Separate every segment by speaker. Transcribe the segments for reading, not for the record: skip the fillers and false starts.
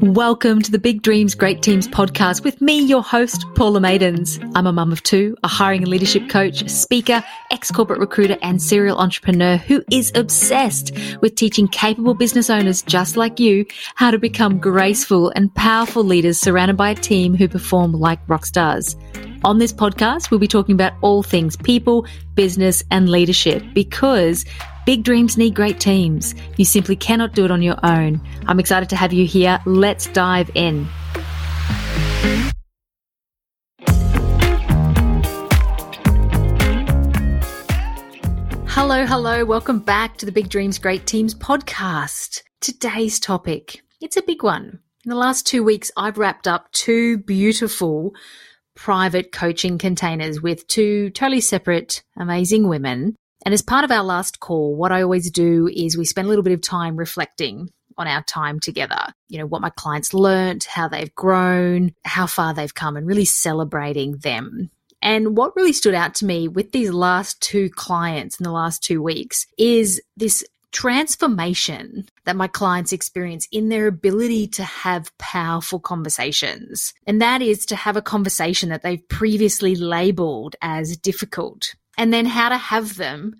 Speaker 1: Welcome to the Big Dreams, Great Teams podcast with me, your host, Paula Maidens. I'm a mum of two, a hiring and leadership coach, speaker, ex-corporate recruiter, and serial entrepreneur who is obsessed with teaching capable business owners just like you how to become graceful and powerful leaders surrounded by a team who perform like rock stars. On this podcast, we'll be talking about all things people, business, and leadership because big dreams need great teams. You simply cannot do it on your own. I'm excited to have you here. Let's dive in. Hello. Welcome back to the Big Dreams, Great Teams podcast. Today's topic, it's a big one. In the last 2 weeks, I've wrapped up 2 beautiful private coaching containers with 2 totally separate, amazing women. And as part of our last call, what I always do is we spend a little bit of time reflecting on our time together. You know, what my clients learned, how they've grown, how far they've come, and really celebrating them. And what really stood out to me with these last 2 clients in the last 2 weeks is this transformation that my clients experience in their ability to have powerful conversations. And that is to have a conversation that they've previously labeled as difficult. And then how to have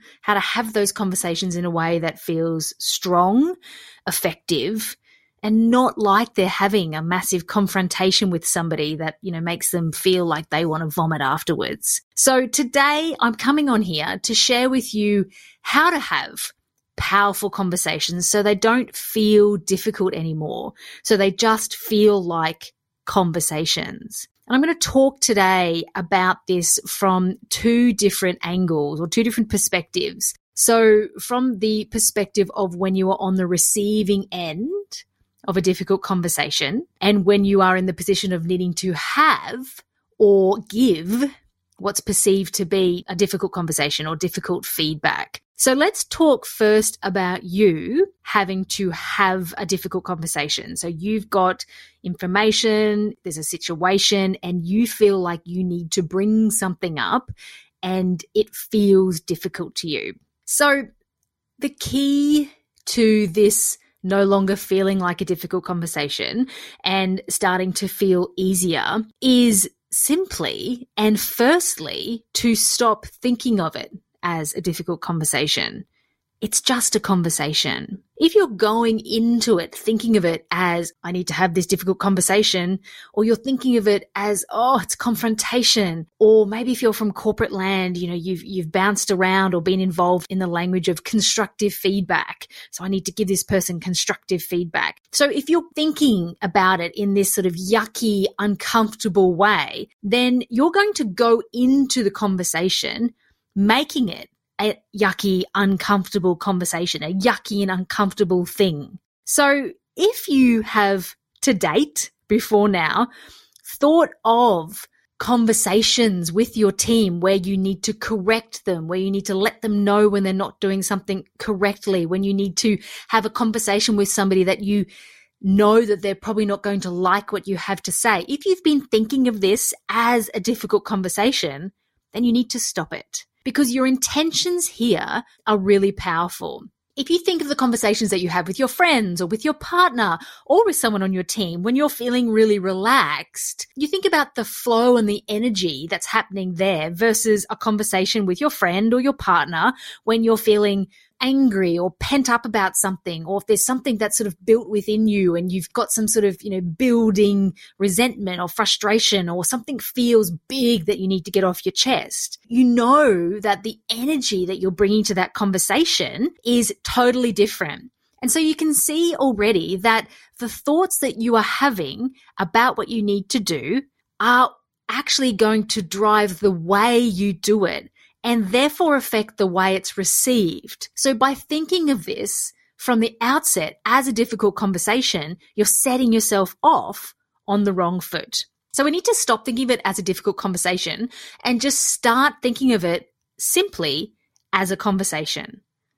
Speaker 1: those conversations in a way that feels strong, effective, and not like they're having a massive confrontation with somebody that, makes them feel like they want to vomit afterwards. So today I'm coming on here to share with you how to have powerful conversations so they don't feel difficult anymore. So they just feel like conversations. And I'm going to talk today about this from 2 different angles or 2 different perspectives. So from the perspective of when you are on the receiving end of a difficult conversation and when you are in the position of needing to have or give what's perceived to be a difficult conversation or difficult feedback. So let's talk first about you having to have a difficult conversation. So you've got information, there's a situation, and you feel like you need to bring something up and it feels difficult to you. So the key to this no longer feeling like a difficult conversation and starting to feel easier is simply and firstly to stop thinking of it as a difficult conversation. It's just a conversation. If you're going into it thinking of it as, I need to have this difficult conversation, or you're thinking of it as, it's confrontation, or maybe if you're from corporate land, you've bounced around or been involved in the language of constructive feedback. So I need to give this person constructive feedback. So if you're thinking about it in this sort of yucky, uncomfortable way, then you're going to go into the conversation making it a yucky, uncomfortable conversation, a yucky and uncomfortable thing. So if you have to date before now thought of conversations with your team where you need to correct them, where you need to let them know when they're not doing something correctly, when you need to have a conversation with somebody that you know that they're probably not going to like what you have to say, if you've been thinking of this as a difficult conversation, then you need to stop it. Because your intentions here are really powerful. If you think of the conversations that you have with your friends or with your partner or with someone on your team, when you're feeling really relaxed, you think about the flow and the energy that's happening there versus a conversation with your friend or your partner when you're feeling angry or pent up about something, or if there's something that's sort of built within you and you've got some sort of, building resentment or frustration, or something feels big that you need to get off your chest. You know that the energy that you're bringing to that conversation is totally different. And so you can see already that the thoughts that you are having about what you need to do are actually going to drive the way you do it, and therefore affect the way it's received. So by thinking of this from the outset as a difficult conversation, you're setting yourself off on the wrong foot. So we need to stop thinking of it as a difficult conversation and just start thinking of it simply as a conversation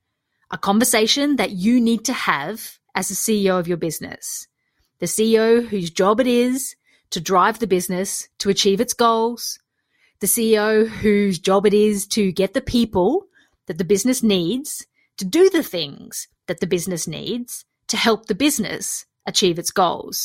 Speaker 1: that you need to have as the CEO of your business, the CEO whose job it is to drive the business to achieve its goals, the CEO whose job it is to get the people that the business needs to do the things that the business needs to help the business achieve its goals.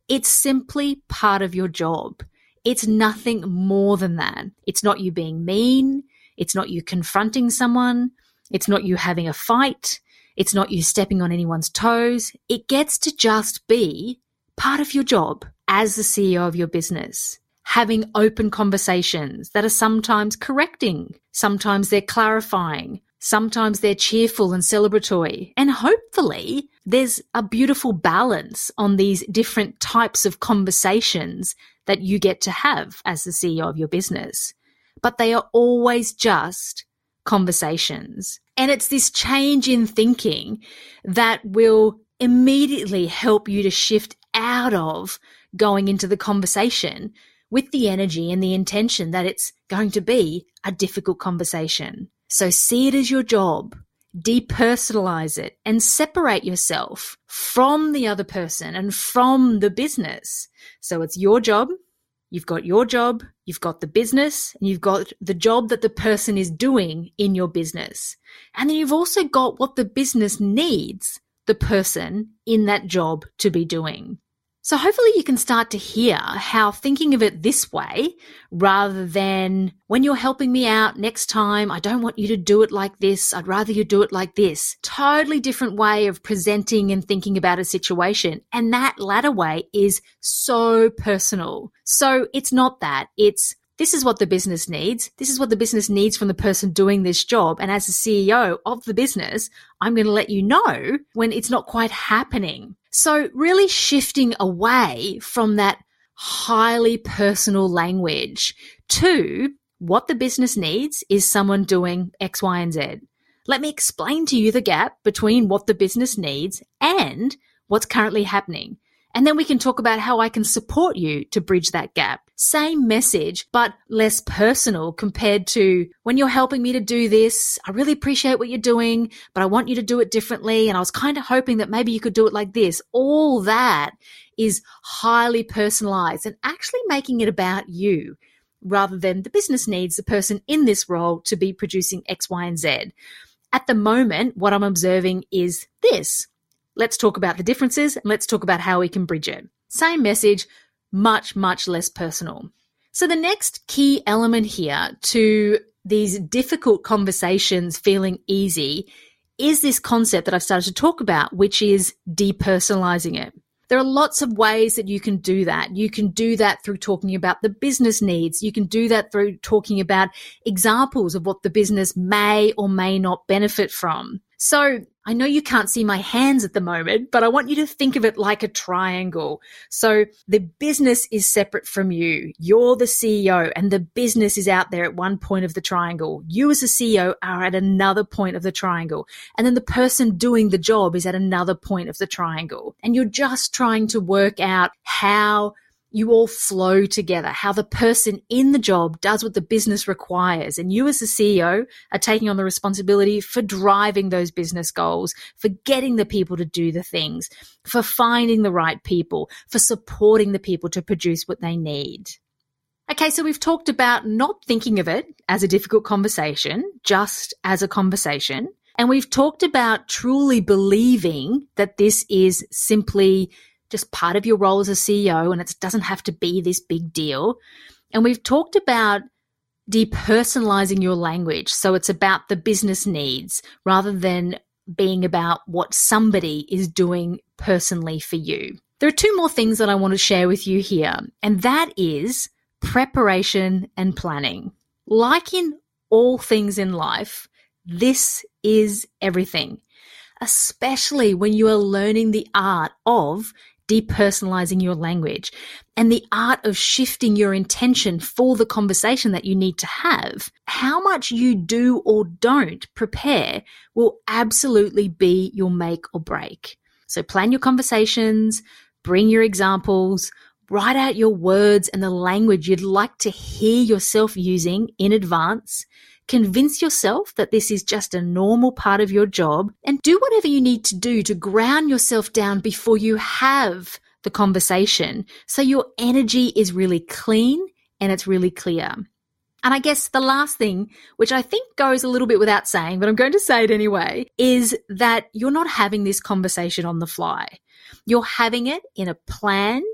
Speaker 1: It's simply part of your job. It's nothing more than that. It's not you being mean. It's not you confronting someone. It's not you having a fight. It's not you stepping on anyone's toes. It gets to just be part of your job as the CEO of your business. Having open conversations that are sometimes correcting, sometimes they're clarifying, sometimes they're cheerful and celebratory. And hopefully there's a beautiful balance on these different types of conversations that you get to have as the CEO of your business. But they are always just conversations. And it's this change in thinking that will immediately help you to shift out of going into the conversation with the energy and the intention that it's going to be a difficult conversation. So see it as your job, depersonalize it, and separate yourself from the other person and from the business. So it's your job. You've got your job, you've got the business, and you've got the job that the person is doing in your business. And then you've also got what the business needs the person in that job to be doing. So hopefully you can start to hear how thinking of it this way, rather than when you're helping me out next time, I don't want you to do it like this, I'd rather you do it like this. Totally different way of presenting and thinking about a situation. And that latter way is so personal. So it's not that. It's this is what the business needs. This is what the business needs from the person doing this job. And as the CEO of the business, I'm going to let you know when it's not quite happening. So really shifting away from that highly personal language to what the business needs is someone doing X, Y, and Z. Let me explain to you the gap between what the business needs and what's currently happening. And then we can talk about how I can support you to bridge that gap. Same message, but less personal compared to when you're helping me to do this. I really appreciate what you're doing, but I want you to do it differently. And I was kind of hoping that maybe you could do it like this. All that is highly personalized and actually making it about you rather than the business needs the person in this role to be producing X, Y, and Z. At the moment, what I'm observing is this. Let's talk about the differences and let's talk about how we can bridge it. Same message, much, much less personal. So the next key element here to these difficult conversations feeling easy is this concept that I've started to talk about, which is depersonalizing it. There are lots of ways that you can do that. You can do that through talking about the business needs. You can do that through talking about examples of what the business may or may not benefit from. So I know you can't see my hands at the moment, but I want you to think of it like a triangle. So the business is separate from you. You're the CEO and the business is out there at one point of the triangle. You as a CEO are at another point of the triangle. And then the person doing the job is at another point of the triangle. And you're just trying to work out how you all flow together, how the person in the job does what the business requires. And you as the CEO are taking on the responsibility for driving those business goals, for getting the people to do the things, for finding the right people, for supporting the people to produce what they need. Okay, so we've talked about not thinking of it as a difficult conversation, just as a conversation. And we've talked about truly believing that this is simply just part of your role as a CEO and it doesn't have to be this big deal. And we've talked about depersonalizing your language. So it's about the business needs rather than being about what somebody is doing personally for you. There are two more things that I want to share with you here, and that is preparation and planning. Like in all things in life, this is everything, especially when you are learning the art of depersonalizing your language and the art of shifting your intention for the conversation that you need to have. How much you do or don't prepare will absolutely be your make or break. So plan your conversations, bring your examples, write out your words and the language you'd like to hear yourself using in advance. Convince yourself that this is just a normal part of your job and do whatever you need to do to ground yourself down before you have the conversation so your energy is really clean and it's really clear. And I guess the last thing, which I think goes a little bit without saying, but I'm going to say it anyway, is that you're not having this conversation on the fly. You're having it in a planned,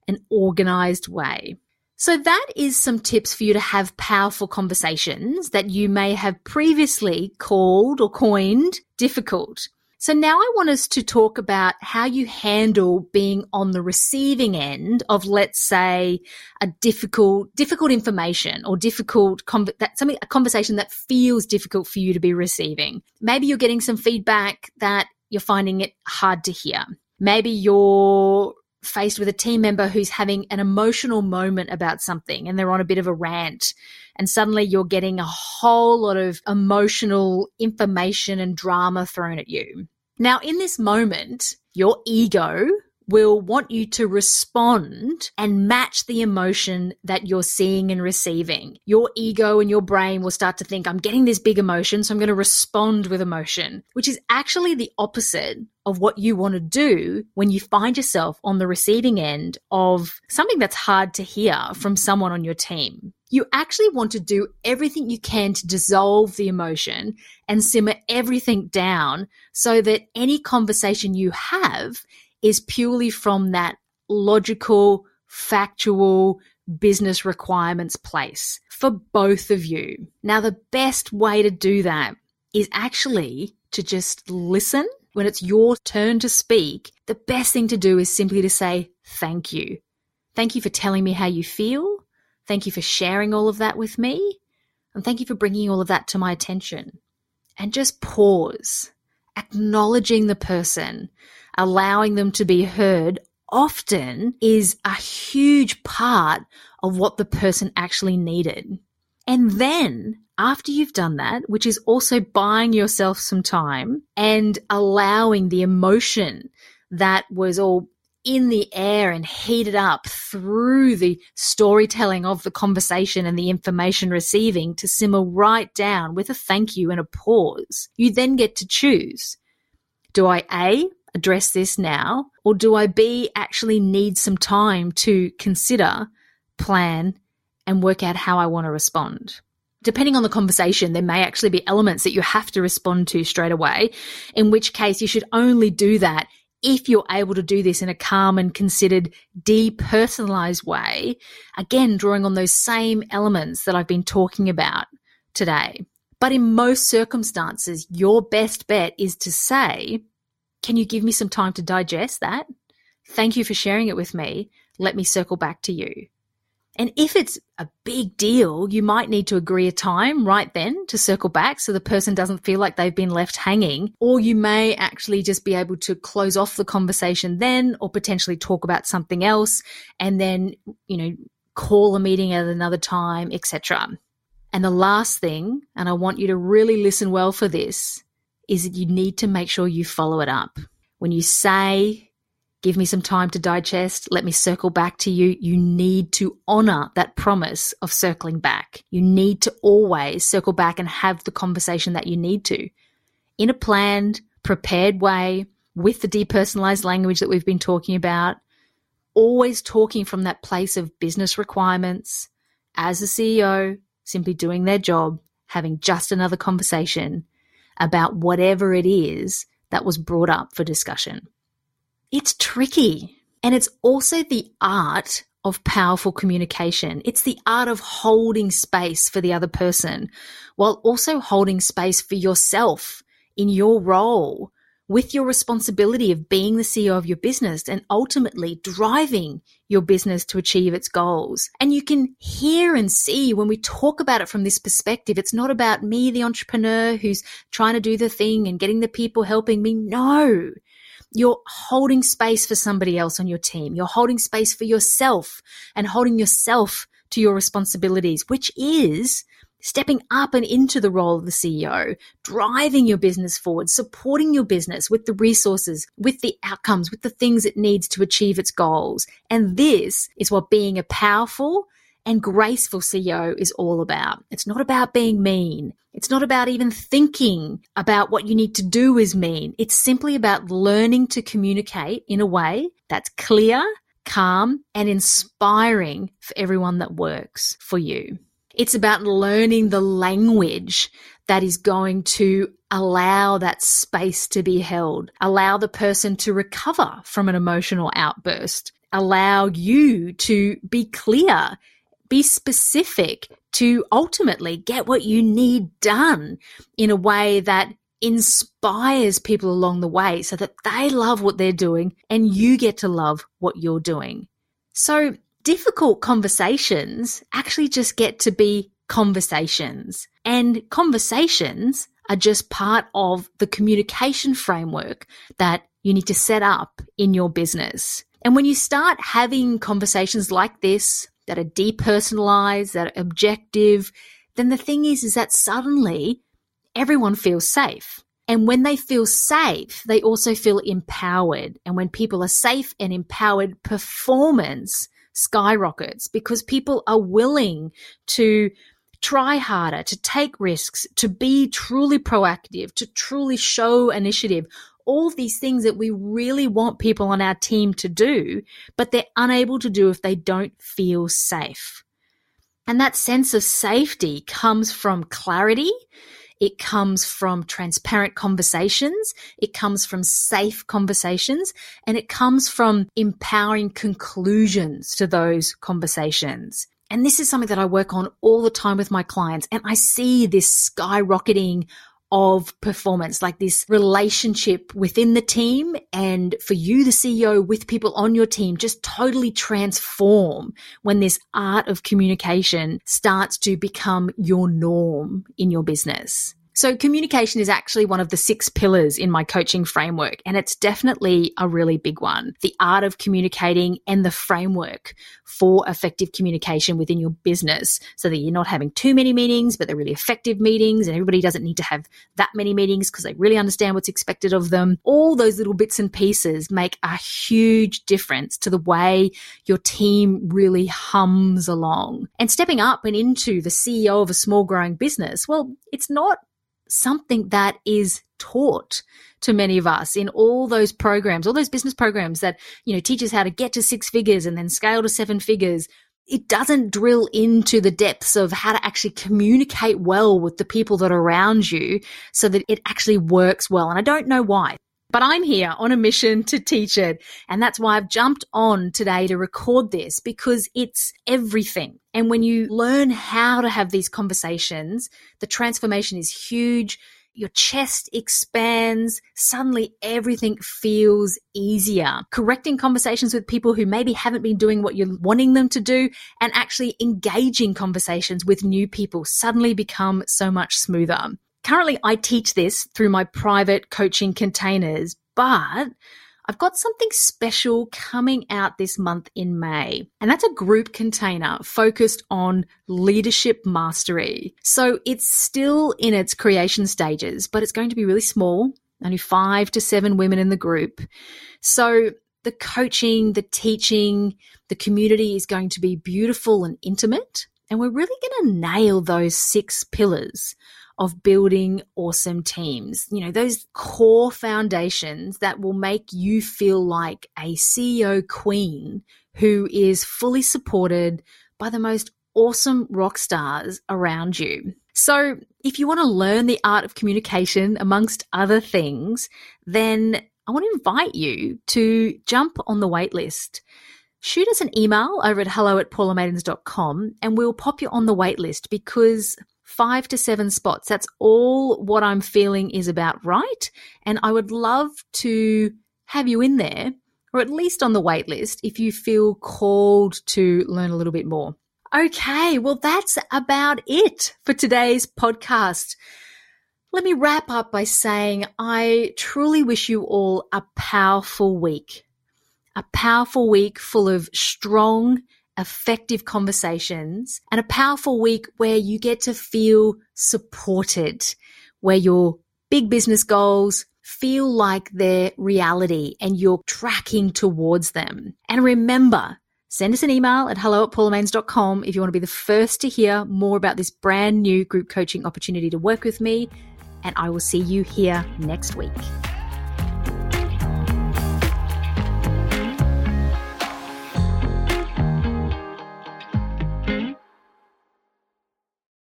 Speaker 1: an organized way. So that is some tips for you to have powerful conversations that you may have previously called or coined difficult. So now I want us to talk about how you handle being on the receiving end of, let's say, a difficult information or a conversation that feels difficult for you to be receiving. Maybe you're getting some feedback that you're finding it hard to hear. Maybe you're faced with a team member who's having an emotional moment about something and they're on a bit of a rant, and suddenly you're getting a whole lot of emotional information and drama thrown at you. Now, in this moment, your ego will want you to respond and match the emotion that you're seeing and receiving. Your ego and your brain will start to think, I'm getting this big emotion, so I'm going to respond with emotion, which is actually the opposite of what you want to do when you find yourself on the receiving end of something that's hard to hear from someone on your team. You actually want to do everything you can to dissolve the emotion and simmer everything down so that any conversation you have is purely from that logical, factual, business requirements place for both of you. Now, the best way to do that is actually to just listen. When it's your turn to speak, the best thing to do is simply to say, thank you. Thank you for telling me how you feel. Thank you for sharing all of that with me. And thank you for bringing all of that to my attention. And just pause, acknowledging the person, allowing them to be heard often is a huge part of what the person actually needed. And then after you've done that, which is also buying yourself some time and allowing the emotion that was all in the air and heated up through the storytelling of the conversation and the information receiving to simmer right down with a thank you and a pause, you then get to choose. Do I A, address this now, or do I B, actually need some time to consider, plan, and work out how I want to respond? Depending on the conversation, there may actually be elements that you have to respond to straight away, in which case you should only do that if you're able to do this in a calm and considered, depersonalized way, again, drawing on those same elements that I've been talking about today. But in most circumstances, your best bet is to say, can you give me some time to digest that? Thank you for sharing it with me. Let me circle back to you. And if it's a big deal, you might need to agree a time right then to circle back so the person doesn't feel like they've been left hanging. Or you may actually just be able to close off the conversation then, or potentially talk about something else and then, call a meeting at another time, etc. And the last thing, and I want you to really listen well for this, is that you need to make sure you follow it up. When you say, give me some time to digest, let me circle back to you, you need to honor that promise of circling back. You need to always circle back and have the conversation that you need to in a planned, prepared way with the depersonalized language that we've been talking about, always talking from that place of business requirements as a CEO, simply doing their job, having just another conversation about whatever it is that was brought up for discussion. It's tricky. And it's also the art of powerful communication. It's the art of holding space for the other person while also holding space for yourself in your role with your responsibility of being the CEO of your business and ultimately driving your business to achieve its goals. And you can hear and see when we talk about it from this perspective, it's not about me, the entrepreneur who's trying to do the thing and getting the people helping me. No. You're holding space for somebody else on your team. You're holding space for yourself and holding yourself to your responsibilities, which is stepping up and into the role of the CEO, driving your business forward, supporting your business with the resources, with the outcomes, with the things it needs to achieve its goals. And this is what being a powerful and graceful CEO is all about. It's not about being mean. It's not about even thinking about what you need to do is mean. It's simply about learning to communicate in a way that's clear, calm, and inspiring for everyone that works for you. It's about learning the language that is going to allow that space to be held, allow the person to recover from an emotional outburst, allow you to be clear, be specific, to ultimately get what you need done in a way that inspires people along the way so that they love what they're doing and you get to love what you're doing. So difficult conversations actually just get to be conversations, and conversations are just part of the communication framework that you need to set up in your business. And when you start having conversations like this that are depersonalized, that are objective, then the thing is that suddenly everyone feels safe. And when they feel safe, they also feel empowered. And when people are safe and empowered, performance skyrockets because people are willing to try harder, to take risks, to be truly proactive, to truly show initiative. All of these things that we really want people on our team to do, but they're unable to do if they don't feel safe. And that sense of safety comes from clarity. It comes from transparent conversations. It comes from safe conversations, and it comes from empowering conclusions to those conversations. And this is something that I work on all the time with my clients. And I see this skyrocketing of performance, like this relationship within the team, and for you, the CEO, with people on your team, just totally transform when this art of communication starts to become your norm in your business. So communication is actually one of the 6 pillars in my coaching framework, and it's definitely a really big one. The art of communicating and the framework for effective communication within your business so that you're not having too many meetings, but they're really effective meetings, and everybody doesn't need to have that many meetings because they really understand what's expected of them. All those little bits and pieces make a huge difference to the way your team really hums along. And stepping up and into the CEO of a small growing business, well, it's not something that is taught to many of us in all those programs, all those business programs that, teach us how to get to 6 figures and then scale to 7 figures. It doesn't drill into the depths of how to actually communicate well with the people that are around you so that it actually works well. And I don't know why. But I'm here on a mission to teach it. And that's why I've jumped on today to record this, because it's everything. And when you learn how to have these conversations, the transformation is huge. Your chest expands. Suddenly everything feels easier. Correcting conversations with people who maybe haven't been doing what you're wanting them to do, and actually engaging conversations with new people suddenly become so much smoother. Currently, I teach this through my private coaching containers, but I've got something special coming out this month in May, and that's a group container focused on leadership mastery. So it's still in its creation stages, but it's going to be really small, only 5 to 7 women in the group. So the coaching, the teaching, the community is going to be beautiful and intimate, and we're really going to nail those 6 pillars of building awesome teams. Those core foundations that will make you feel like a CEO queen who is fully supported by the most awesome rock stars around you. So if you want to learn the art of communication, amongst other things, then I want to invite you to jump on the waitlist. Shoot us an email over at hello@paulamadens.com and we'll pop you on the waitlist, because 5 to 7 spots, that's all what I'm feeling is about right. And I would love to have you in there, or at least on the wait list, if you feel called to learn a little bit more. Okay, well, that's about it for today's podcast. Let me wrap up by saying I truly wish you all a powerful week full of strong, effective conversations, and a powerful week where you get to feel supported, where your big business goals feel like they're reality and you're tracking towards them. And remember, send us an email at hello@paulamadens.com if you want to be the first to hear more about this brand new group coaching opportunity to work with me. And I will see you here next week.